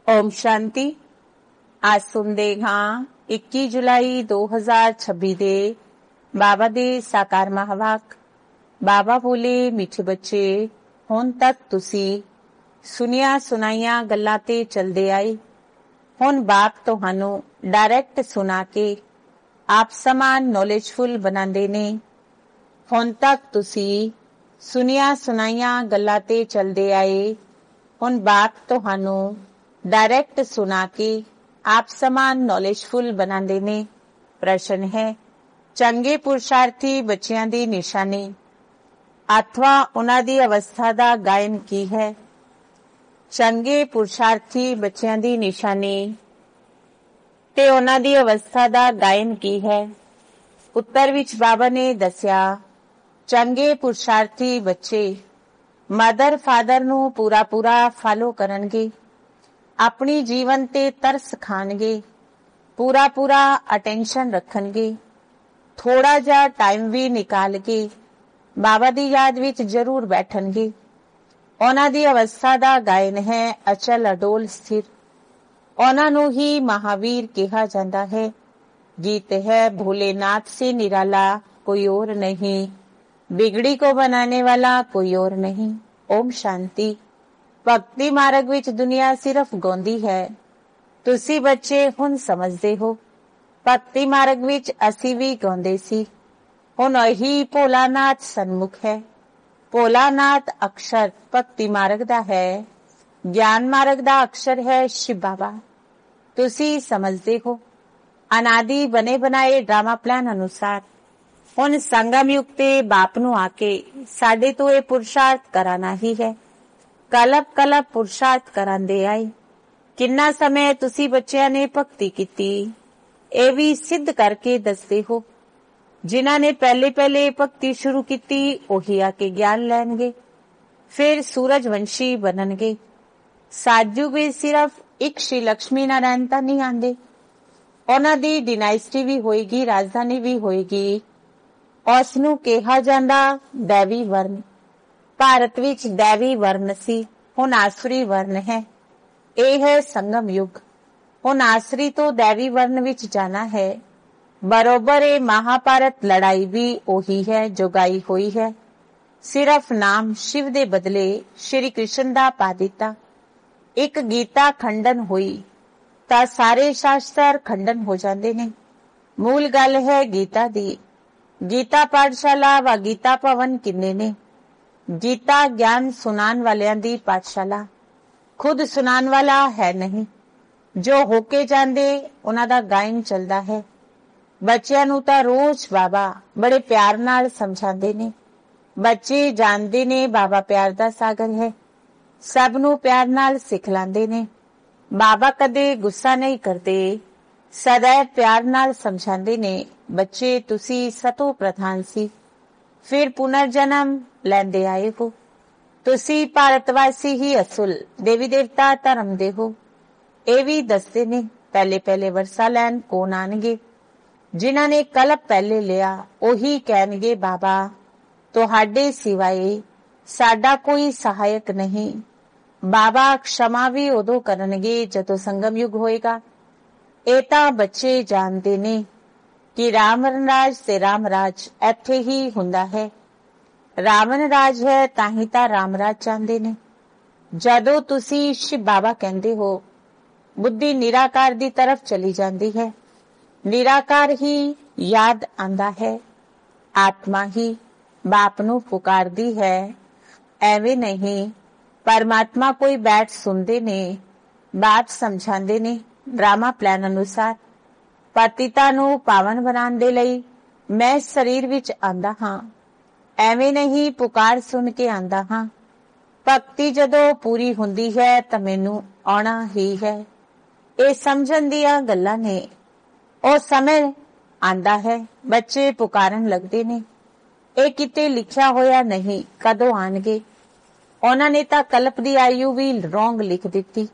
ओम शांति। आज सुनते हाँ 21 जुलाई 2026 दे बाबा दे साकार महावाक। बाबा बोले, मिठे बच्चे, हुण तक तुसी सुनिया सुनाइया गल्लां ते चलदे आए। हुण बाप तुहानू डायरेक्ट सुना के आप समान नॉलेजफुल बनांदे ने। हुण तक तुसी सुनिया सुनाइया गल्लां ते चलदे आए। हुण बाप तुहानू डायरेक्ट सुना के आप समान नॉलेजफुल बनांदे ने। प्रश्न है, चंगे पुरुषार्थी बच्चियां दी निशानी अथवा उन्हां दी अवस्था दा गायन की है। चंगे पुरुषार्थी बच्चियां दी निशानी ते उन्हां दी अवस्था दा गायन की है। उत्तर विच बाबा ने दस्या, चंगे पुरुषार्थी बच्चे मदर फादर नू पूरा पूरा फॉलो करनगे, अपनी जीवन ते तरस खानगे, पूरा पूरा अटेंशन रखनगे, थोड़ा जा टाइम भी निकाल के बाबा दी याद विच जरूर बैठनगे। उन्हां दी अवस्था दा गायन है अचल अडोल स्थिर। उन्हां नू ही महावीर कहा जाता है। गीत है, भोलेनाथ से निराला कोई और नहीं, बिगड़ी को बनाने वाला कोई और नहीं। ओम शांति। भक्ति मार्ग विच दुनिया सिर्फ गाउंदी है, तुसी बच्चे हुण समझदे हो। भक्ति मार्ग विच असी भी गाउंदे सी। हुण अही भोलानाथ सन्मुख है। भोलानाथ अक्षर भक्ति मार्ग दा है, ज्ञान मार्ग दा अक्षर है शिव बाबा। तुसी समझदे हो। अनादि बने बनाए ड्रामा प्लान अनुसार हुण संगम युग ते बाप नू आके साडे तो ये पुरुषार्थ कराना ही है। कलप कलप पुरुषार्थ करांदे आए। किन्ना समय तुसी बच्चियां ने भक्ति कीती, ये भी सिद्ध करके दसदे हो। जिन्हां ने पहले पहले भक्ति शुरू कीती ओही आके ज्ञान लैणगे, फिर सूरजवंशी बननगे। सातयुग विच सिर्फ एक श्री लक्ष्मी नारायण तां नहीं आंदे, उन्हां दी डिनाइस्टी भी होएगी, राजधानी भी होएगी। उस नूं कहा जांदा दैवी वर्ण। भारत विच दैवी वर्ण सी, हुण आसुरी वर्ण है। ये है संगम युग। हुण आसुरी तो दैवी वर्ण विच जाना है। बरोबर ये महाभारत लड़ाई भी ओही है जो गाई हुई है। सिर्फ नाम शिव दे बदले श्री कृष्ण दा पा दिता। एक गीता खंडन हुई तां सारे शास्त्र खंडन हो जांदे ने। मूल गल है गीता दी। गीता पाठशाला व गीता भवन किन्ने ने। गीता ज्ञान सुनान वालियां दी पाठशाला, खुद सुनान वाला है नहीं। जो होके जांदे उन्हां दा गायन चलदा है। बच्चियां नू तां रोज बाबा बड़े प्यार नाल समझांदे ने। बच्चे जानदे ने बाबा प्यार दा सागर है, सब नू प्यार नाल सिखलांदे ने। बाबा कदे गुस्सा नहीं करते, सदैव प्यार नाल समझांदे ने। बच्चे तुसी सतो प्रधान सी, फिर पुनर्जन्म लैंदे आए हो। तुसी भारतवासी ही असुल देवी देवता धर्म दे हो। ये भी दसदे ने पहले पहले वरसा लैन कौन आनगे। जिन्हां ने कलप पहले लिया ओही कहणगे बाबा तुहाडे सिवाए साडा कोई सहायक नहीं। बाबा क्षमा भी उदों करनगे जदों संगम युग होएगा। ये तां बच्चे जानते ने कि रावण राज ते राम राज इत्थे ही हुंदा है। रावण राज है ताही तां राम राज चाहते ने। जदों तुसी शिव बाबा कहंदे हो, बुद्धि निराकार दी तरफ चली जाती है। निराकार ही याद आंदा है। आत्मा ही बाप नू पुकारदी है। एवें नहीं, परमात्मा कोई बैठ सुनदे ने, बाप समझांदे ने ड्रामा प्लान अनुसार। पतिता नू पावन बनाने दे लई मैं शरीर विच आंदा हां। एवें नहीं पुकार सुन के आंदा हां। भक्ति जदों पूरी हुंदी है तां मैनू आउणा ही है। ये समझण दीआं गल्लां ने। ओ समय आंदा है, बच्चे पुकारन लगदे ने। ये किते लिखिया होया नहीं कदों आणगे। उन्हां ने तां कल्प दी आयु भी रोंग लिख दित्ती।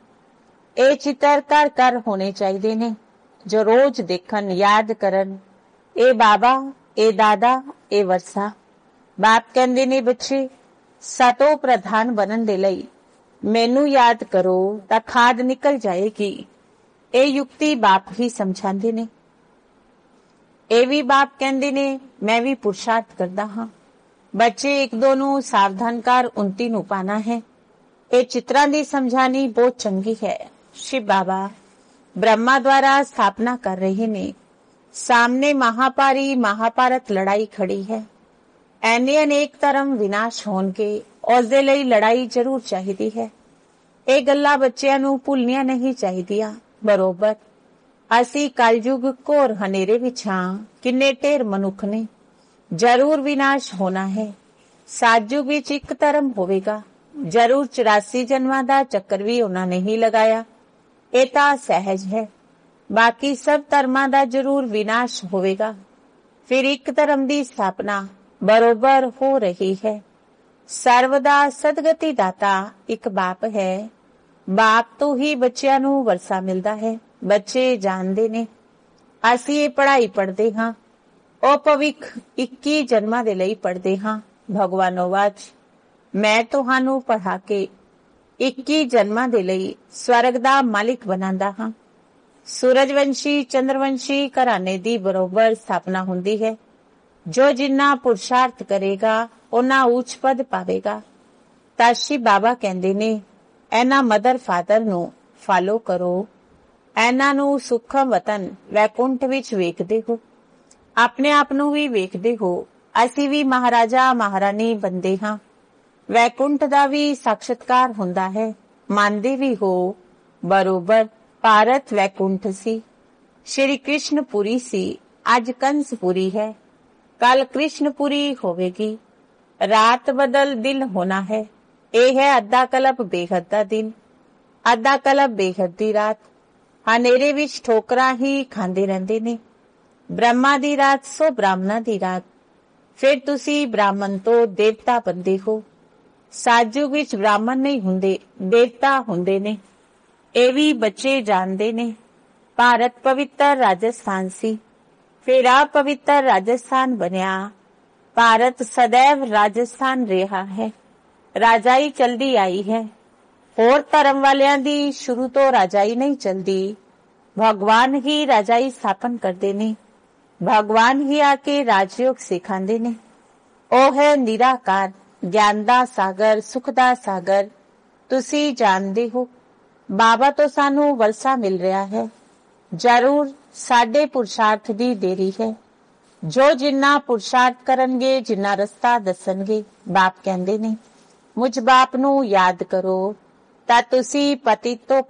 ये चित्र घर घर होने चाहिए ने, जो रोज देखन याद करन। ए बाबा, ए दादा, ए वरसा। बाप कहंदे ने बच्चे सतो प्रधान बनन दे लई ਮੈਨੂੰ ਯਾਦ ਕਰੋ ਤਾਂ ਖਾਦ ਨਿਕਲ ਜਾਏਗੀ। ਇਹ ਯੁਕਤੀ ਬਾਪ ਹੀ ਸਮਝਾਉਂਦੇ ਨੇ। ਇਹ ਵੀ ਬਾਪ ਕਹਿੰਦੇ ਨੇ ਮੈਂ ਵੀ ਪੁਰਸ਼ਾਰਥ ਕਰਦਾ ਹਾਂ। ਬੱਚੇ ਇੱਕ ਦੋ ਨੂੰ ਸਾਵਧਾਨ ਕਰ 29 ਨੂੰ ਪਾਣਾ ਹੈ। ਇਹ ਚਿੱਤਰਾਂ ਦੀ ਸਮਝਾਣੀ ਬਹੁਤ ਚੰਗੀ ਹੈ। ਸ਼ਿਵ ਬਾਬਾ ਬ੍ਰਹਮਾ ਦੁਆਰਾ ਸਥਾਪਨਾ ਕਰ ਰਹੇ ਨੇ। ਸਾਹਮਣੇ ਮਹਾਭਾਰਤ ਲੜਾਈ ਖੜੀ ਹੈ। ਐਨੇ ਅਨੇਕ ਧਰਮ ਵਿਨਾਸ਼ ਹੋਣਗੇ, ਉਸ ਦੇ ਲਈ ਲੜਾਈ ਜ਼ਰੂਰ ਚਾਹੀਦੀ ਹੈ। ਇਹ ਗੱਲਾਂ ਬੱਚਿਆਂ ਨੂੰ ਭੁੱਲਣੀਆਂ ਨਹੀਂ ਚਾਹੀਦੀਆਂ। ਬਰੋਬਰ ਅਸੀਂ ਕਲਯੁਗ ਘੋਰ ਹਨੇਰੇ ਵਿੱਚ ਹਾਂ। ਕਿੰਨੇ ਢੇਰ ਮਨੁੱਖ ਨੇ, ਜ਼ਰੂਰ ਵਿਨਾਸ਼ ਹੋਣਾ ਹੈ। ਸਾਜੂ ਵਿੱਚ ਇੱਕ ਧਰਮ ਹੋਵੇਗਾ, ਜ਼ਰੂਰ 84 ਜਨਮਾਂ ਦਾ ਚੱਕਰ ਵੀ ਉਹਨਾਂ ਨੇ ਹੀ ਲਗਾਇਆ। ਇਹ ਤਾਂ ਸਹਿਜ ਹੈ। ਬਾਕੀ ਸਭ ਧਰਮਾਂ ਦਾ ਜ਼ਰੂਰ ਵਿਨਾਸ਼ ਹੋਵੇਗਾ। ਫਿਰ ਇੱਕ ਧਰਮ ਦੀ ਸਥਾਪਨਾ ਬਰੋਬਰ ਹੋ ਰਹੀ ਹੈ। ਸਰਵ ਦਾ ਸਦਗਤੀ ਦਾਤਾ ਇੱਕ ਬਾਪ ਹੈ। ਬਾਪ ਤੋਂ ਹੀ ਬੱਚਿਆਂ ਨੂੰ ਵਰਸਾ ਮਿਲਦਾ ਹੈ। ਬੱਚੇ ਜਾਣਦੇ ਨੇ ਅਸੀਂ ਇਹ ਪੜ੍ਹਾਈ ਪੜ੍ਹਦੇ ਹਾਂ, ਉਹ ਭਵਿੱਖ 21 ਜਨਮਾਂ ਦੇ ਲਈ ਪੜ੍ਹਦੇ ਹਾਂ। ਭਗਵਾਨੋ ਵਾਚ ਮੈਂ ਤੁਹਾਨੂੰ ਪੜ੍ਹਾ ਕੇ 21 ਜਨਮਾਂ ਦੇ ਲਈ ਸਵਰਗ ਦਾ ਮਾਲਿਕ ਬਣਾਉਂਦਾ ਹਾਂ। ਸੂਰਜਵੰਸ਼ੀ ਚੰਦਰਵੰਸ਼ੀ ਘਰਾਣੇ ਦੀ ਬਰੋਬਰ ਸਥਾਪਨਾ ਹੁੰਦੀ ਹੈ। ਜੋ ਜਿੰਨਾ ਪੁਰਸ਼ਾਰਥ ਕਰੇਗਾ ਉਹਨਾਂ ਉੱਚ ਪਦ ਪਾਵੇਗਾ। ਤਾਸ਼ੀ ਬਾਬਾ ਕਹਿੰਦੇ ਨੇ ਇਹਨਾਂ ਮਦਰ ਫਾਦਰ ਨੂੰ ਫਾਲੋ ਕਰੋ। ਇਹਨਾਂ ਨੂੰ ਸੁਖਮ ਵਤਨ ਵੈਕੁੰਠ ਵਿੱਚ ਵੇਖਦੇ ਹੋ, ਆਪਣੇ ਆਪ ਨੂੰ ਵੀ ਵੇਖਦੇ ਹੋ। ਅਸੀਂ ਵੀ ਮਹਾਰਾਜਾ ਮਹਾਰਾਣੀ ਬੰਦੇ ਹਾਂ। ਵੈਕੁੰਠ ਦਾ ਵੀ ਸਾਖਸ਼ਾਤਕਾਰ ਹੁੰਦਾ ਹੈ। ਮੰਨਦੇ ਵੀ ਹੋ। ਬਰੋਬਰ ਭਾਰਤ ਵੈਕੁੰਠ ਸੀ। ਸ਼੍ਰੀ ਕ੍ਰਿਸ਼ਨਪੁਰੀ ਸੀ, ਅੱਜ ਕੰਸਪੁਰੀ ਹੈ। ਕੱਲ ਕ੍ਰਿਸ਼ਨਪੁਰੀ ਹੋਵੇਗੀ। ਰਾਤ ਬਦਲ ਦਿਨ ਹੋਣਾ ਹੈ। ਇਹ ਹੈ ਅੱਧਾ ਕਲਪ ਬੇਹੱਦ ਦਾ ਦਿਨ, ਅੱਧਾ ਕਲਪ ਬੇਹੱਦ ਦੀ ਰਾਤ। ਹਨੇਰੇ ਵਿੱਚ ਠੋਕਰਾਂ ਹੀ ਖਾਂਦੇ ਰਹਿੰਦੇ ਨੇ। ਬ੍ਰਹਮਾ ਦੀ ਰਾਤ ਸੋ ਬ੍ਰਾਹਮਣਾਂ ਦੀ ਰਾਤ। ਫਿਰ ਤੁਸੀਂ ਬ੍ਰਾਹਮਣ ਤੋਂ ਦੇਵਤਾ ਬਣਦੇ ਹੋ। ਸਾਜੂਗ ਵਿੱਚ ਬ੍ਰਾਹਮਣ ਨਹੀਂ ਹੁੰਦੇ, ਦੇਵਤਾ ਹੁੰਦੇ ਨੇ। ਇਹ ਵੀ ਬੱਚੇ ਜਾਣਦੇ ਨੇ। ਭਾਰਤ ਪਵਿੱਤਰ ਰਾਜਸਥਾਨ ਸੀ, ਫਿਰ ਅਪਵਿੱਤਰ ਰਾਜਸਥਾਨ ਬਣਿਆ। ਭਾਰਤ ਸदैव ਰਾਜਸਥਾਨ ਰਿਹਾ ਹੈ। ਰਾਜਾਈ ਚਲਦੀ ਆਈ ਹੈ। ਹੋਰ ਧਰਮ ਵਾਲਿਆਂ ਦੀ ਸ਼ੁਰੂ ਤੋਂ ਰਾਜਾਈ ਨਹੀਂ ਚਲਦੀ। ਭਗਵਾਨ ਹੀ ਰਾਜਾਈ ਸਥਾਪਨ ਕਰਦੇ ਨੇ। ਭਗਵਾਨ ਹੀ ਆ ਕੇ ਰਾਜਯੋਗ ਸਿਖਾਉਂਦੇ ਨੇ। ਉਹ ਹੈ ਨਿਰਾਕਾਰ, ਗਿਆਨ ਦਾ ਸਾਗਰ, ਸੁਖ ਦਾ ਸਾਗਰ। ਤੁਸੀਂ ਜਾਣਦੇ ਹੋ ਬਾਬਾ ਤੋਂ ਸਾਨੂੰ ਵਰਸਾ ਮਿਲ ਰਿਹਾ ਹੈ। ਜ਼ਰੂਰ ਸਾਡੇ ਪੁਰਸ਼ਾਰਥ ਦੀ ਦੇਰੀ ਹੈ। ਜੋ ਜਿੰਨਾ ਪੁਰਸ਼ਾਰਥ ਕਰਨਗੇ, ਜਿੰਨਾ ਰਸਤਾ ਦੱਸਣਗੇ। ਬਾਪ ਕਹਿੰਦੇ ਨੇ ਮੁਝ ਬਾਪ ਨੂੰ ਯਾਦ ਕਰੋ ਤਾਂ ਤੁਸੀਂ ਪਤਿਤ ਤੋਂ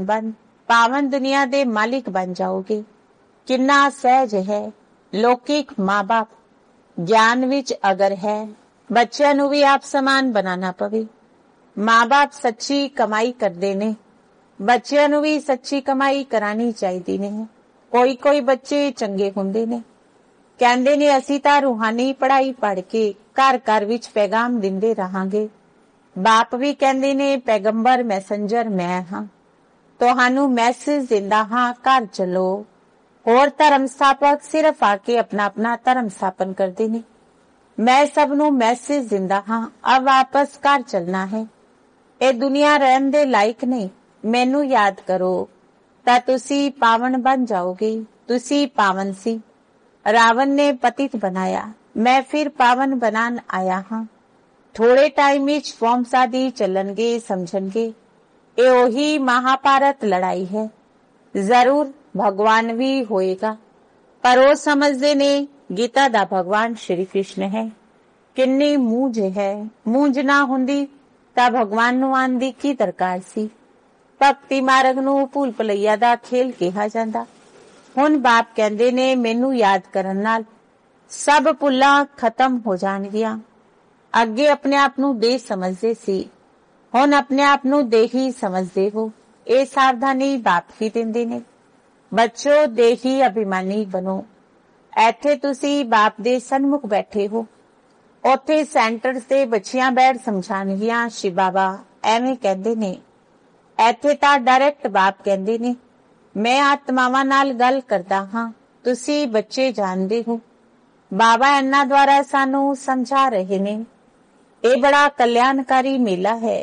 ਪਾਵਨ ਦੁਨੀਆ ਦੇ ਮਾਲਿਕ ਬਣ ਜਾਓਗੇ। ਕਿੰਨਾ ਸਹਿਜ ਹੈ। ਲੌਕਿਕ ਮਾਂ ਬਾਪ ਗਿਆਨ ਵਿੱਚ ਅਗਰ ਹੈ, ਬੱਚਿਆਂ ਨੂੰ ਵੀ ਆਪ ਸਮਾਨ ਬਣਾਉਣਾ ਪਵੇ। ਮਾਂ ਬਾਪ ਸੱਚੀ ਕਮਾਈ ਕਰਦੇ ਨੇ, ਬੱਚਿਆਂ ਨੂੰ ਵੀ ਸੱਚੀ ਕਮਾਈ ਕਰਾਣੀ ਚਾਹੀਦੀ ਨੇ। ਕੋਈ ਬੱਚੇ ਚੰਗੇ ਹੁੰਦੇ ਨੇ, ਕਹਿੰਦੇ ਨੇ ਅਸੀਂ ਤਾਂ ਰੂਹਾਨੀ ਪੜ੍ਹਾਈ ਪੜ੍ਹ ਕੇ ਘਰ ਘਰ ਵਿੱਚ ਪੈਗਾਮ ਦਿੰਦੇ ਰਹਾਂਗੇ। ਬਾਪ ਵੀ ਕਹਿੰਦੇ ਨੇ ਪੈਗੰਬਰ ਮੈਸੇਂਜਰ ਮੈਂ ਹਾਂ, ਤੁਹਾਨੂੰ ਮੈਸੇਜ ਦਿੰਦਾ ਹਾਂ, ਘਰ ਚਲੋ। ਹੋਰ ਧਰਮ ਸਥਾਪਕ ਸਿਰਫ ਆ ਕੇ ਆਪਣਾ ਧਰਮ ਸਥਾਪਨ ਕਰਦੇ ਨੇ। ਮੈਂ ਸਭ ਨੂੰ ਮੈਸੇਜ ਦਿੰਦਾ ਹਾਂ, ਅਬ ਵਾਪਸ ਘਰ ਚਲਣਾ ਹੈ। ਇਹ ਦੁਨੀਆ ਰਹਿਣ ਦੇ ਲਾਇਕ ਨਹੀਂ। ਮੈਨੂੰ ਯਾਦ ਕਰੋ ਤਾਂ ਤੁਸੀਂ ਪਾਵਨ ਬਣ ਜਾਓਗੇ। ਤੁਸੀਂ ਪਾਵਨ ਸੀ, ਰਾਵਣ ਨੇ ਪਤਿਤ ਬਣਾਇਆ। ਮੈਂ ਫਿਰ ਪਾਵਨ ਬਣਾਉਣ ਆਇਆ ਹਾਂ। ਥੋੜੇ ਟਾਈਮ ਵਿੱਚ ਫੋਰਮਸ ਆਦਿ ਚੱਲਣਗੇ, ਸਮਝਣਗੇ। ਇਹ ਉਹੀ ਮਹਾਭਾਰਤ ਲੜਾਈ ਹੈ। ਜ਼ਰੂਰ ਭਗਵਾਨ ਵੀ ਹੋਏਗਾ, ਪਰ ਉਹ ਸਮਝਦੇ ਨੇ ਗੀਤਾ ਦਾ ਭਗਵਾਨ ਸ਼੍ਰੀ ਕ੍ਰਿਸ਼ਨ ਹੈ। ਕਿੰਨੀ ਮੂੰਝ ਹੈ। ਮੂੰਝ ਨਾ ਹੁੰਦੀ ਤਾਂ ਭਗਵਾਨ ਨੂੰ ਆਉਣ ਦੀ ਕੀ ਦਰਕਾਰ ਸੀ। ਭਗਤੀ ਮਾਰਗ ਨੂੰ ਭੁੱਲ ਭੁਲਈਆ ਦਾ ਖੇਲ ਕਿਹਾ ਜਾਂਦਾ। ਹੁਣ ਬਾਪ ਕਹਿੰਦੇ ਨੇ ਮੈਨੂੰ ਯਾਦ ਕਰਨ ਨਾਲ ਸਭ ਭੁੱਲਾਂ ਖਤਮ ਹੋ ਜਾਣਗੀਆਂ। ਅੱਗੇ ਆਪਣੇ ਆਪ ਨੂੰ ਦੇਹ ਸਮਝਦੇ ਸੀ, ਹੁਣ ਆਪਣੇ ਆਪ ਨੂੰ ਦੇਹੀ ਸਮਝਦੇ ਹੋ। ਇਹ ਸਾਵਧਾਨੀ ਬਾਪ ਹੀ ਦਿੰਦੇ ਨੇ। ਬੱਚੋ ਦੇਹੀ ਅਭਿਮਾਨੀ ਬਣੋ। ਇੱਥੇ ਤੁਸੀਂ ਬਾਪ ਦੇ ਸਨਮੁਖ ਬੈਠੇ ਹੋ, ਉੱਥੇ ਸੈਂਟਰ ਤੇ ਬੱਚੀਆਂ ਬੈਠ ਸਮਝਾਣਗੀਆਂ। ਸ਼ਿਵ ਬਾਬਾ ਐਵੇਂ ਕਹਿੰਦੇ ਨੇ। ਇੱਥੇ ਤਾਂ ਡਾਇਰੈਕਟ ਬਾਪ ਕਹਿੰਦੇ ਨੇ ਮੈਂ ਆਤਮਾਵਾਂ ਨਾਲ ਗੱਲ ਕਰਦਾ ਹਾਂ, ਤੁਸੀਂ ਬੱਚੇ ਜਾਣਦੇ ਹੋ। ਬਾਬਾ ਇਹਨਾਂ ਦੁਆਰਾ ਸਾਨੂੰ ਸਮਝਾ ਰਹੇ ਨੇ। ਇਹ ਬੜਾ ਕਲਿਆਣਕਾਰੀ ਮੇਲਾ ਹੈ।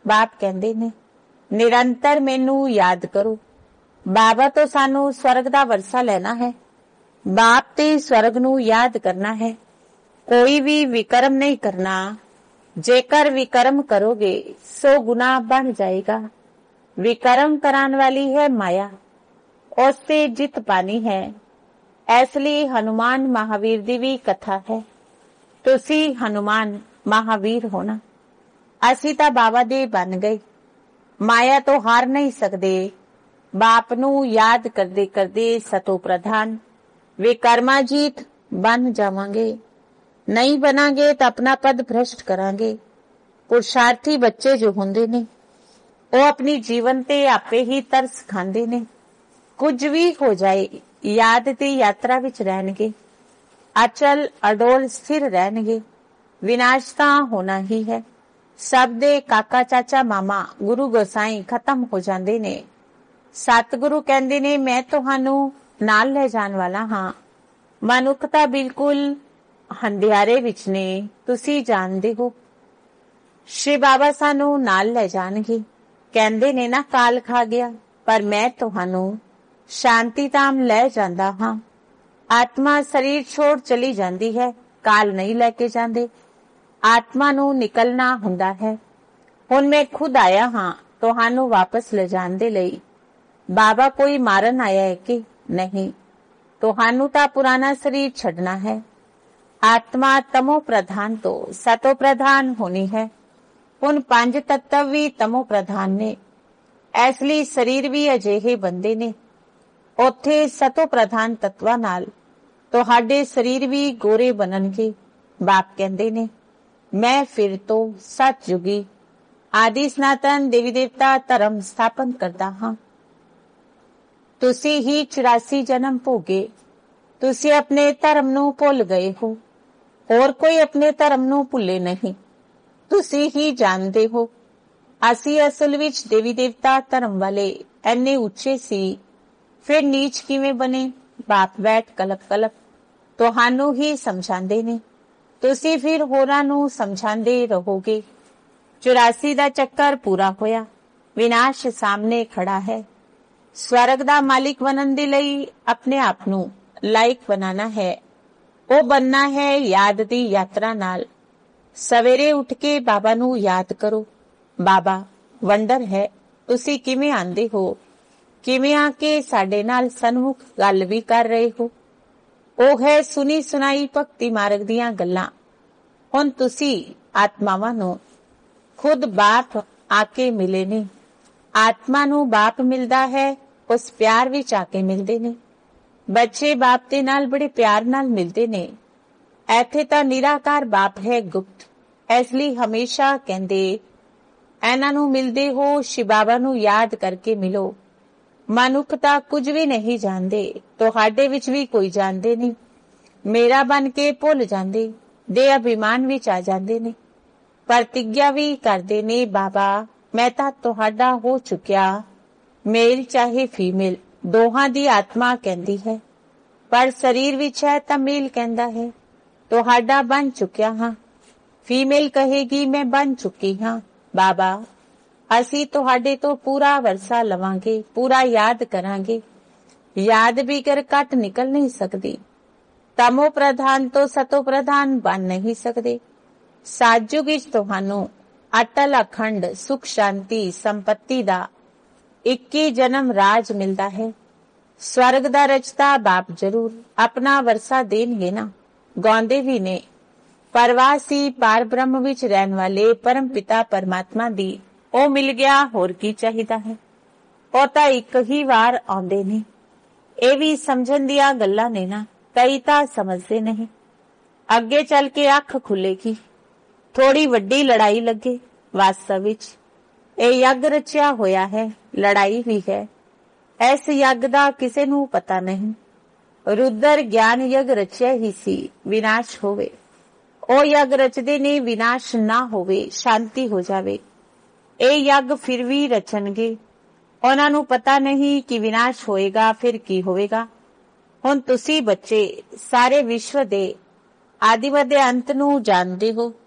ਬਾਪ ਕਹਿੰਦੇ ਨੇ ਨਿਰੰਤਰ ਮੈਨੂੰ ਯਾਦ ਕਰੋ। ਬਾਬਾ ਤੋਂ ਸਾਨੂੰ ਸਵਰਗ ਦਾ ਵਰਸਾ ਲੈਣਾ ਹੈ। ਬਾਪ ਤੇ ਸਵਰਗ ਨੂੰ ਯਾਦ ਕਰਨਾ ਹੈ। ਕੋਈ ਵੀ ਵਿਕਰਮ ਨਹੀਂ ਕਰਨਾ। ਜੇਕਰ ਵਿਕਰਮ ਕਰੋਗੇ ਸੋ ਗੁਨਾਹ ਬਣ ਜਾਏਗਾ। ਵਿਕਰਮ कराने वाली है माया, उससे जित पानी है। इसलिए हनुमान महावीर दी भी कथा है। तुसी हनुमान महावीर होना। असी तां बाबा दे बन गए। माया तो हार नहीं सकदे। बाप नू याद करदे करदे सतो प्रधान विकर्मा जीत बन जावांगे। नहीं बनांगे तो अपना पद भ्रष्ट करांगे। पुरुषार्थी बच्चे जो हुंदे ने ਉਹ ਆਪਣੀ ਜੀਵਨ ਤੇ ਆਪੇ ਹੀ ਤਰਸ ਖਾਂਦੇ ਨੇ। ਕੁਝ ਵੀ ਹੋ ਜਾਏ ਯਾਦ ਦੀ ਯਾਤਰਾ ਵਿੱਚ ਰਹਿਣਗੇ। ਅਚਲ ਅਡੋਲ ਸਥਿਰ ਰਹਿਣਗੇ। ਵਿਨਾਸ਼ ਤਾਂ ਹੋਣਾ ਹੀ ਹੈ। ਸਭ ਦੇ ਕਾਕਾ ਚਾਚਾ ਮਾਮਾ ਗੁਰੂ ਗੋਸਾਈ ਖਤਮ ਹੋ ਜਾਂਦੇ ਨੇ। ਸਤਿਗੁਰੂ ਕਹਿੰਦੇ ਨੇ ਮੈਂ ਤੁਹਾਨੂੰ ਨਾਲ ਲੈ ਜਾਣ ਵਾਲਾ ਹਾਂ। ਮਨੁੱਖ ਤਾਂ ਬਿਲਕੁਲ ਹੰਧਿਆਰੇ ਵਿੱਚ ਨੇ, ਤੁਸੀਂ ਜਾਣਦੇ ਹੋ। ਸ਼੍ਰੀ ਬਾਬਾ ਸਾਨੂੰ ਨਾਲ ਲੈ ਜਾਣਗੇ। ਕਹਿੰਦੇ ਨੇ ਨਾ ਕਾਲ ਖਾ ਗਿਆ, ਪਰ ਮੈਂ ਤੁਹਾਨੂੰ ਸ਼ਾਂਤੀ ਧਾਮ ਲੈ ਜਾਂਦਾ ਹਾਂ। ਆਤਮਾ ਸਰੀਰ ਛੋੜ ਚਲੀ ਜਾਂਦੀ ਹੈ, ਕਾਲ ਨਹੀਂ ਲੈ ਕੇ ਜਾਂਦੇ। ਆਤਮਾ ਨੂੰ ਨਿਕਲਣਾ ਹੁੰਦਾ ਹੈ। ਹੁਣ ਮੈਂ ਖੁਦ ਆਇਆ ਹਾਂ ਤੁਹਾਨੂੰ ਵਾਪਸ ਲੈ ਜਾਣ ਦੇ ਲਈ। ਬਾਬਾ ਕੋਈ ਮਾਰਨ ਆਇਆ ਹੈ ਕਿ ਨਹੀਂ? ਤੁਹਾਨੂੰ ਤਾਂ ਪੁਰਾਣਾ ਸਰੀਰ ਛੱਡਣਾ ਹੈ। ਆਤਮਾ ਤਮੋ ਪ੍ਰਧਾਨ ਤੋਂ ਸਤੋ ਪ੍ਰਧਾਨ ਹੋਣੀ ਹੈ। ਹੁਣ 5 ਤੱਤਵ ਵੀ ਤਮੋ ਪ੍ਰਧਾਨ ਨੇ। ਇਸ ਲਈ ਸਰੀਰ ਵੀ ਅਜਿਹੇ ਬੰਦੇ ਨੇ। ਉੱਥੇ ਸਤੋ ਪ੍ਰਧਾਨ ਤੱਤਵਾਂ ਨਾਲ ਤੁਹਾਡੇ ਸਰੀਰ ਵੀ ਗੋਰੇ ਬਣਨਗੇ। ਬਾਪ ਕਹਿੰਦੇ ਨੇ ਮੈਂ ਫਿਰ ਤੋਂ ਸਤਜੁਗੀ ਆਦਿ ਸਨਾਤਨ ਦੇਵੀ ਦੇਵਤਾ ਧਰਮ ਸਥਾਪਨ ਕਰਦਾ ਹਾਂ। ਤੁਸੀਂ ਹੀ 84 ਜਨਮ ਭੋਗੇ। ਤੁਸੀਂ ਆਪਣੇ ਧਰਮ ਨੂੰ ਭੁੱਲ ਗਏ ਹੋ। ਹੋਰ ਕੋਈ ਆਪਣੇ ਧਰਮ ਨੂੰ ਭੁੱਲੇ ਨਹੀਂ। ਤੁਸੀਂ ਹੀ ਜਾਣਦੇ ਹੋ ਅਸੀਂ ਅਸਲ ਵਿੱਚ ਦੇਵੀ ਦੇਵਤਾ ਧਰਮ ਵਾਲੇ ਐਨੇ ਉੱਚੇ ਸੀ, ਫਿਰ ਨੀਚ ਕਿਵੇਂ ਬਣੇ? ਬਾਪ ਬੈਠ ਕਲਪ ਕਲਪ ਤੁਹਾਨੂੰ ਹੀ ਸਮਝਾਉਂਦੇ ਨੇ। ਤੁਸੀਂ ਫਿਰ ਹੋਰਾਂ ਨੂੰ ਸਮਝਾਉਂਦੇ ਰਹੋਗੇ। 84 ਦਾ ਚੱਕਰ ਪੂਰਾ ਹੋਇਆ। ਵਿਨਾਸ਼ ਸਾਹਮਣੇ ਖੜਾ ਹੈ। ਸਵਰਗ ਦਾ ਮਾਲਿਕ ਬਣਨ ਦੇ ਲਈ ਆਪਣੇ ਆਪ ਨੂੰ ਲਾਇਕ ਬਣਾਉਣਾ ਹੈ। ਉਹ ਬਣਨਾ ਹੈ ਯਾਦ ਦੀ ਯਾਤਰਾ ਨਾਲ। ਸਵੇਰੇ ਉੱਠ ਕੇ ਬਾਬਾ ਨੂੰ ਯਾਦ ਕਰੋ। ਬਾਬਾ ਵੰਡਰ ਹੈ, ਤੁਸੀਂ ਕਿਵੇਂ ਆਂਦੇ ਹੋ? ਕਿਵੇਂ ਆ ਕੇ ਸਾਡੇ ਨਾਲ ਸਨਮੁਖ ਗੱਲ ਵੀ ਕਰ ਰਹੇ ਹੋ? ਉਹ ਹੈ ਸੁਣੀ ਸੁਣਾਈ ਭਗਤੀ ਮਾਰਗ ਦੀਆਂ ਗੱਲਾਂ। ਹੁਣ ਤੁਸੀਂ ਆਤਮਾਵਾਂ ਨੂੰ ਖੁਦ ਬਾਪ ਆ ਕੇ ਮਿਲੇ ਨੇ। ਆਤਮਾ ਨੂੰ ਬਾਪ ਮਿਲਦਾ ਹੈ, ਉਸ ਪਿਆਰ ਵਿੱਚ ਆ ਕੇ ਮਿਲਦੇ ਨੇ। ਬੱਚੇ ਬਾਪ ਦੇ ਨਾਲ ਬੜੇ ਪਿਆਰ ਨਾਲ ਮਿਲਦੇ ਨੇ। ਇੱਥੇ ਤਾਂ ਨਿਰਾਕਾਰ ਬਾਪ ਹੈ, ਗੁਪਤ। ਇਸ ਲਈ ਹਮੇਸ਼ਾ ਕਹਿੰਦੇ ਇਹਨਾਂ ਨੂੰ ਮਿਲਦੇ ਹੋ ਸ਼ਿਵ ਬਾਬਾ ਨੂੰ ਯਾਦ ਕਰਕੇ ਮਿਲੋ। ਮਨੁੱਖ ਤਾਂ ਕੁਝ ਵੀ ਨਹੀਂ ਜਾਣਦੇ, ਤੁਹਾਡੇ ਵਿੱਚ ਵੀ ਕੋਈ ਜਾਣਦੇ ਨਹੀਂ। ਮੇਰਾ ਬਣ ਕੇ ਭੁੱਲ ਜਾਂਦੇ, ਦੇ ਅਭਿਮਾਨ ਵਿੱਚ ਆ ਜਾਂਦੇ ਨੇ। ਪ੍ਰਤਿਗਿਆ ਵੀ ਕਰਦੇ ਨੇ ਬਾਬਾ ਮੈਂ ਤਾਂ ਤੁਹਾਡਾ ਹੋ ਚੁੱਕਿਆ। ਮੇਲ ਚਾਹੇ ਫੀਮੇਲ ਦੋਹਾਂ ਦੀ ਆਤਮਾ ਕਹਿੰਦੀ ਹੈ, ਪਰ ਸਰੀਰ ਵਿੱਚ ਹੈ ਤਾਂ ਮੇਲ ਕਹਿੰਦਾ ਹੈ ਤੁਹਾਡਾ ਬਣ ਚੁੱਕਿਆ ਹਾਂ। ਫੀਮੇਲ ਕਹੇਗੀ ਮੈਂ ਬਣ ਚੁੱਕੀ ਹਾਂ। ਬਾਬਾ ਅਸੀਂ ਤੁਹਾਡੇ ਤੋਂ ਪੂਰਾ ਵਰਸਾ ਲਵਾਂਗੇ, ਪੂਰਾ ਯਾਦ ਕਰਾਂਗੇ। ਯਾਦ ਵੀ ਕਰ ਘੱਟ ਨਿਕਲ ਨਹੀਂ ਸਕਦੀ। ਤਮੋ ਪ੍ਰਧਾਨ ਤੋਂ ਸਤੋ ਪ੍ਰਧਾਨ ਬਣ ਨਹੀਂ ਸਕਦੇ। ਸਾਜੁਗ ਵਿੱਚ ਤੁਹਾਨੂੰ ਅਟਲ ਅਖੰਡ ਸੁਖ ਸ਼ਾਂਤੀ ਸੰਪत्ति ਦਾ 21 ਜਨਮ ਰਾਜ ਮਿਲਦਾ ਹੈ। ਸਵਰਗ ਦਾ ਰਚਤਾ ਬਾਪ ਜ਼ਰੂਰ ਆਪਣਾ ਵਰਸਾ ਦੇਣਗੇ ਨਾ। ਗਾਉਂਦੇ ਵੀ ਨੇ ਪਰਵਾਸੀ ਪਾਰ ਬ੍ਰਹਮ ਵਿੱਚ ਰਹਿਣ ਵਾਲੇ ਪਰਮ ਪਿਤਾ ਪਰਮਾਤਮਾ ਦੀ ਉਹ ਮਿਲ ਗਿਆ, ਹੋਰ ਕੀ ਚਾਹੀਦਾ ਹੈ। ਉਹ ਤਾਂ ਇੱਕ ਹੀ ਵਾਰ ਆਉਂਦੇ ਨੇ। ਇਹ ਵੀ ਸਮਝਣ ਦੀਆਂ ਗੱਲਾਂ ਨੇ ਨਾ, ਕਈ ਤਾਂ ਸਮਝਦੇ ਨਹੀਂ। ਅੱਗੇ ਚੱਲ ਕੇ ਅੱਖ ਖੁੱਲੇਗੀ, ਥੋੜੀ ਵੱਡੀ ਲੜਾਈ ਲੱਗੇ। ਵਾਸਤਵ ਵਿੱਚ ਇਹ ਯੱਗ ਰਚਿਆ ਹੋਇਆ ਹੈ, ਲੜਾਈ ਵੀ ਹੈ। ਇਸ ਯੱਗ ਦਾ ਕਿਸੇ ਨੂੰ ਪਤਾ ਨਹੀਂ। ਰੁਦਰ ਗਿਆਨ ਯੱਗ ਰਚਿਆ ਹੀ ਸੀ, ਵਿਨਾਸ਼ ਹੋਵੇ। ਉਹ ਯੱਗ ਰਚਦੇ ਨੇ ਵਿਨਾਸ਼ ਨਾ ਹੋਵੇ, ਸ਼ਾਂਤੀ ਹੋ ਜਾਵੇ। ਇਹ ਯੱਗ ਫਿਰ ਵੀ ਰਚਣਗੇ। ਉਹਨਾਂ ਨੂੰ ਪਤਾ ਨਹੀਂ ਕਿ ਵਿਨਾਸ਼ ਹੋਏਗਾ ਫਿਰ ਕੀ ਹੋਵੇਗਾ। ਹੁਣ ਤੁਸੀਂ ਬੱਚੇ ਸਾਰੇ ਵਿਸ਼ਵ ਦੇ ਆਦਿ ਦੇ ਅੰਤ ਨੂੰ ਜਾਣਦੇ ਹੋ।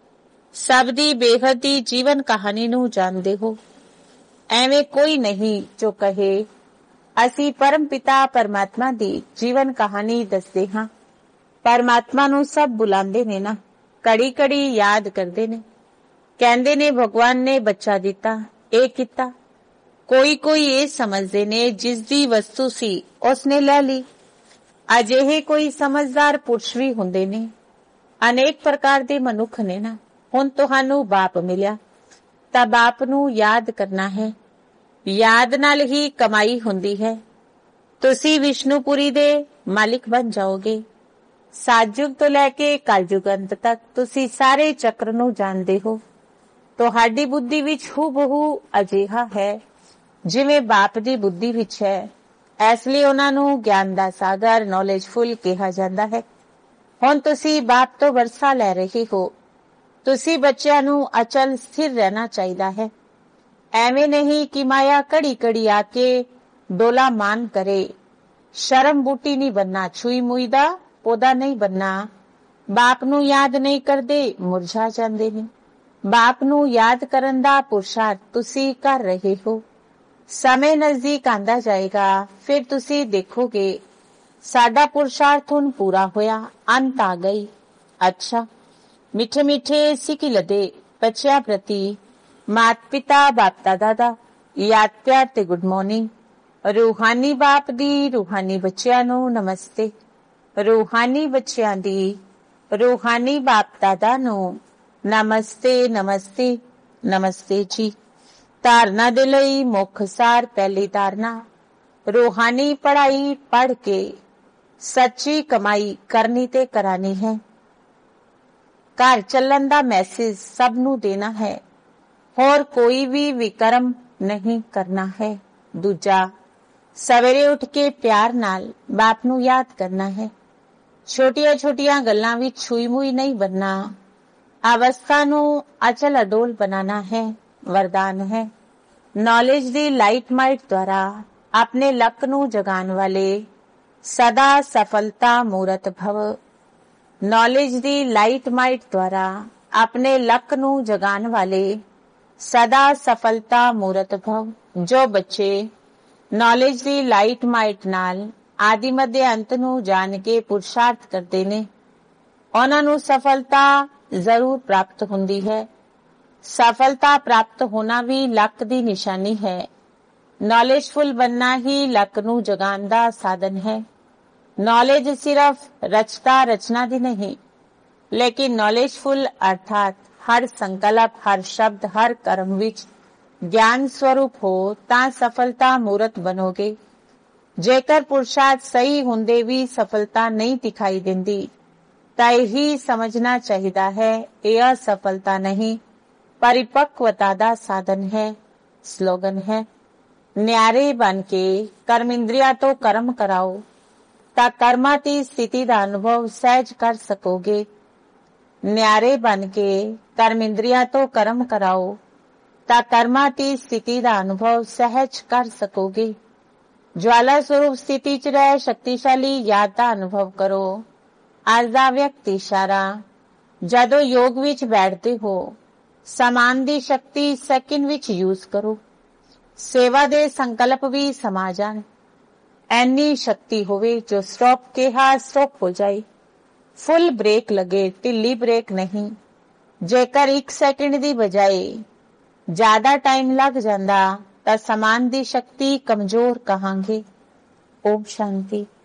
ਸਭ ਦੀ ਬੇਹੱਦ ਦੀ ਜੀਵਨ ਕਹਾਣੀ ਨੂੰ ਜਾਣਦੇ ਹੋ। ਐਵੇਂ ਕੋਈ ਨਹੀਂ ਜੋ ਕਹੇ ਅਸੀਂ ਪਰਮ ਪਿਤਾ ਪਰਮਾਤਮਾ ਦੀ ਜੀਵਨ ਕਹਾਣੀ ਦੱਸਦੇ ਹਾਂ। ਪਰਮਾਤਮਾ ਨੂੰ ਸਭ ਬੁਲਾਉਂਦੇ ਨੇ ਨਾ, ਘੜੀ ਘੜੀ ਯਾਦ ਕਰਦੇ ਨੇ, ਕਹਿੰਦੇ ਨੇ ਭਗਵਾਨ ਨੇ ਬੱਚਾ ਦਿੱਤਾ, ਇਹ ਕੀਤਾ। ਕੋਈ ਕੋਈ ਇਹ ਸਮਝਦੇ ਨੇ ਜਿਸ ਦੀ ਵਸਤੂ ਸੀ ਉਸਨੇ ਲੈ ਲਈ। ਅਜਿਹੇ ਕੋਈ ਸਮਝਦਾਰ ਪੁਰਸ਼ ਵੀ ਹੁੰਦੇ ਨੇ। ਅਨੇਕ ਪ੍ਰਕਾਰ ਦੇ ਮਨੁੱਖ ਨੇ ਨਾ। ਹੁਣ ਤੁਹਾਨੂੰ ਬਾਪ ਮਿਲਿਆ ਤਾਂ ਬਾਪ ਨੂੰ ਯਾਦ ਕਰਨਾ ਹੈ। ਯਾਦ ਨਾਲ ਹੀ ਕਮਾਈ ਹੁੰਦੀ ਹੈ। ਤੁਸੀਂ ਵਿਸ਼ਨੂਪੁਰੀ ਦੇ ਮਾਲਿਕ ਬਣ ਜਾਓਗੇ। ਸਤਯੁਗ ਤੋਂ ਲੈ ਕੇ ਕਲਯੁਗ ਅੰਤ ਤੱਕ ਤੁਸੀਂ ਸਾਰੇ ਚੱਕਰ ਨੂੰ ਜਾਣਦੇ ਹੋ। ਤੁਹਾਡੀ ਬੁੱਧੀ ਵਿੱਚ ਹੂਬਹੂ ਅਜਿਹਾ ਹੈ ਜਿਵੇਂ ਬਾਪ ਦੀ ਬੁੱਧੀ ਵਿੱਚ ਹੈ। ਇਸ ਲਈ ਉਹਨਾਂ ਨੂੰ ਗਿਆਨ ਦਾ ਸਾਗਰ ਨੌਲੇਜਫੁਲ ਕਿਹਾ ਜਾਂਦਾ ਹੈ। ਹੁਣ ਤੁਸੀਂ ਬਾਪ ਤੋਂ ਵਰਸਾ ਲੈ ਰਹੇ ਹੋ। ਤੁਸੀਂ ਬੱਚਿਆਂ ਨੂੰ ਅਚਲ ਸਥਿਰ ਰਹਿਣਾ ਚਾਹੀਦਾ ਹੈ। ਐਵੇਂ ਨਹੀਂ ਕਿ ਮਾਇਆ ਘੜੀ ਘੜੀ ਆ ਕੇ ਡੋਲਾ ਮਾਨ ਕਰੇ। ਸ਼ਰਮ ਬੂਟੀ ਨਹੀਂ ਬਣਨਾ, ਛੂਈ ਮੂਈ ਦਾ ਪੌਦਾ ਨਹੀਂ ਬਣਨਾ। ਬਾਪ ਨੂੰ ਯਾਦ ਨਹੀਂ ਕਰਦੇ, ਮੁਰਝਾ ਜਾਂਦੇ ਨੇ। ਬਾਪ ਨੂੰ ਯਾਦ ਕਰਨ ਦਾ ਪੁਰਸ਼ਾਰਥ ਤੁਸੀਂ ਕਰ ਰਹੇ ਹੋ। ਸਮੇਂ ਨਜ਼ਦੀਕ ਆਂਦਾ ਜਾਏਗਾ, ਫਿਰ ਤੁਸੀਂ ਦੇਖੋਗੇ ਸਾਡਾ ਪੁਰਸ਼ਾਰਥ ਹੁਣ ਪੂਰਾ ਹੋਇਆ, ਅੰਤ ਆ ਗਈ। ਅੱਛਾ, ਮਿੱਠੇ ਮਿੱਠੇ ਸਿੱਕੀ ਲਦੇ ਬੱਚਿਆਂ ਪ੍ਰਤੀ ਮਾਤ ਪਿਤਾ ਬਾਪ ਦਾਦਾ ਦਾ ਯਾਦ ਪਿਆਰ ਤੇ ਗੁੱਡ ਮਾਰਨਿੰਗ। ਰੂਹਾਨੀ ਬਾਪ ਦੀ ਰੂਹਾਨੀ ਬੱਚਿਆਂ ਨੂੰ ਨਮਸਤੇ। ਰੂਹਾਨੀ ਬੱਚਿਆਂ ਦੀ ਰੂਹਾਨੀ ਬਾਪ ਦਾਦਾ ਨੂੰ ਨਮਸਤੇ ਨਮਸਤੇ ਨਮਸਤੇ ਜੀ। ਧਾਰਨਾ ਦੇ ਲਈ ਮੁੱਖ ਸਾਰ। ਪਹਿਲੀ ਧਾਰਨਾ, ਰੂਹਾਨੀ ਪੜ੍ਹਾਈ ਪੜ੍ਹ ਕੇ ਸੱਚੀ ਕਮਾਈ ਕਰਨੀ ਤੇ ਕਰਾਨੀ ਹੈ। ਘਰ ਚੱਲਣ ਦਾ ਮੈਸੇਜ ਸਭ ਨੂੰ ਦੇਣਾ ਹੈ। ਹੋਰ ਕੋਈ ਵੀ ਵਿਕਰਮ ਨਹੀਂ ਕਰਨਾ ਹੈ। ਦੂਜਾ, ਸਵੇਰੇ ਉੱਠ ਕੇ ਪਿਆਰ ਨਾਲ ਬਾਪ ਨੂੰ ਯਾਦ ਕਰਨਾ ਹੈ। ਛੋਟੀਆਂ ਛੋਟੀਆਂ ਗੱਲਾਂ ਵਿੱਚ ਛੂਈ ਮੂਈ ਨਹੀਂ ਬਣਨਾ। ਅਵਸਥਾ ਨੂੰ ਅਚਲ ਅਡੋਲ ਬਣਾਣਾ ਹੈ। ਵਰਦਾਨ ਹੈ, ਨੌਲੇਜ ਦੀ ਲਾਈਟ ਮਾਈਟ ਦੁਆਰਾ ਆਪਣੇ ਲੱਕ ਨੂੰ ਜਗਾਉਣ ਵਾਲੇ ਸਦਾ ਸਫਲਤਾ ਮੂਰਤ ਭਵ। ਨੌਲੇਜ ਦੀ ਲਾਈਟ ਮਾਈਟ ਦੁਆਰਾ ਆਪਣੇ ਲੱਕ ਨੂੰ ਜਗਾਉਣ ਵਾਲੇ ਸਦਾ ਸਫਲਤਾ ਮੂਰਤ ਭਵ। ਜੋ ਬੱਚੇ ਨੌਲੇਜ ਦੀ ਲਾਈਟ ਮਾਈਟ ਨਾਲ ਆਦਿ ਮੱਧ ਅੰਤ ਨੂੰ ਜਾਣ ਕੇ ਪੁਰਸ਼ਾਰਥ ਕਰਦੇ ਨੇ, ਉਹਨਾਂ ਨੂੰ ਸਫਲਤਾ ਜ਼ਰੂਰ ਪ੍ਰਾਪਤ ਹੁੰਦੀ ਹੈ। ਸਫਲਤਾ ਪ੍ਰਾਪਤ ਹੋਣਾ ਵੀ ਲੱਕ ਦੀ ਨਿਸ਼ਾਨੀ ਹੈ। ਨੌਲੇਜਫੁਲ ਬਣਨਾ ਹੀ ਲੱਕ ਨੂੰ ਜਗਾਉਣ ਦਾ ਸਾਧਨ ਹੈ। ਨੌਲੇਜ ਸਿਰਫ ਰਚਤਾ ਰਚਨਾ ਦੀ ਨਹੀਂ, ਲੇਕਿਨ ਨੌਲੇਜਫੁਲ ਅਰਥਾਤ ਹਰ ਸੰਕਲਪ, ਹਰ ਸ਼ਬਦ, ਹਰ ਕਰਮ ਵਿੱਚ ਗਿਆਨ ਸਰੂਪ ਹੋ ਤਾਂ ਸਫਲਤਾ ਮੂਰਤ ਬਣੋਗੇ। ਜੇਕਰ ਪੁਰਸ਼ਾਰਥ ਸਹੀ ਹੁੰਦੇ ਵੀ ਸਫਲਤਾ ਨਹੀਂ ਦਿਖਾਈ ਦਿੰਦੀ ਤਾਂ ਇਹੀ ਸਮਝਣਾ ਚਾਹੀਦਾ ਹੈ ਇਹ ਅਸਫਲਤਾ ਨਹੀਂ, ਪਰਿਪੱਕਵਤਾ ਦਾ ਸਾਧਨ ਹੈ। ਸਲੋਗਨ ਹੈ, ਨਿਆਰੇ ਬਣ ਕੇ ਕਰਮ ਇੰਦਰੀਆਂ ਤੋਂ ਕਰਮ ਕਰਾਓ ਤਾਂ ਕਰਮਾਂ ਦੀ ਸਥਿਤੀ ਦਾ ਅਨੁਭਵ ਸਹਿਜ ਕਰ ਸਕੋਗੇ। ਨਿਆਰੇ ਬਣ ਕੇ ਕਰਮ ਇੰਦਰੀਆਂ ਤੋਂ ਕਰਮ ਕਰਾਓ ਤਾਂ ਕਰਮਾਂ ਦੀ ਸਥਿਤੀ ਦਾ ਅਨੁਭਵ ਸਹਿਜ ਕਰ ਸਕੋਗੇ। ਜਵਾਲਾ ਸਰੂਪ ਸਥਿਤੀ ਚ ਰਹਿ ਸ਼ਕਤੀਸ਼ਾਲੀ ਯਾਦ ਦਾ ਅਨੁਭਵ ਕਰੋ। ਅੱਜ ਦਾ ਵਿਅਕਤ ਇਸ਼ਾਰਾ, ਜਦੋਂ ਯੋਗ ਵਿੱਚ ਬੈਠਦੇ ਹੋ ਸਮਾਨ ਦੀ ਸ਼ਕਤੀ ਸੈਕਿੰਡ ਵਿੱਚ ਯੂਜ਼ ਕਰੋ। ਸੇਵਾ ਦੇ ਸੰਕਲਪ ਵੀ ਸਮਾ ਜਾਣ। ਐਨੀ ਸ਼ਕਤੀ ਹੋਵੇ ਜੋ ਸਟਾਪ ਕਿਹਾ ਸਟਾਪ ਹੋ ਜਾਏ। ਫੁੱਲ ਬ੍ਰੇਕ ਲੱਗੇ, ਢਿੱਲੀ ਬ੍ਰੇਕ ਨਹੀਂ। ਜੇਕਰ 1 ਸੈਕਿੰਡ ਦੀ ਬਜਾਏ ਜ਼ਿਆਦਾ ਟਾਈਮ ਲੱਗ ਜਾਂਦਾ ਤਾਂ ਸਮਾਨ ਦੀ ਸ਼ਕਤੀ ਕਮਜ਼ੋਰ ਕਹਾਂਗੇ। ਓਮ ਸ਼ਾਂਤੀ।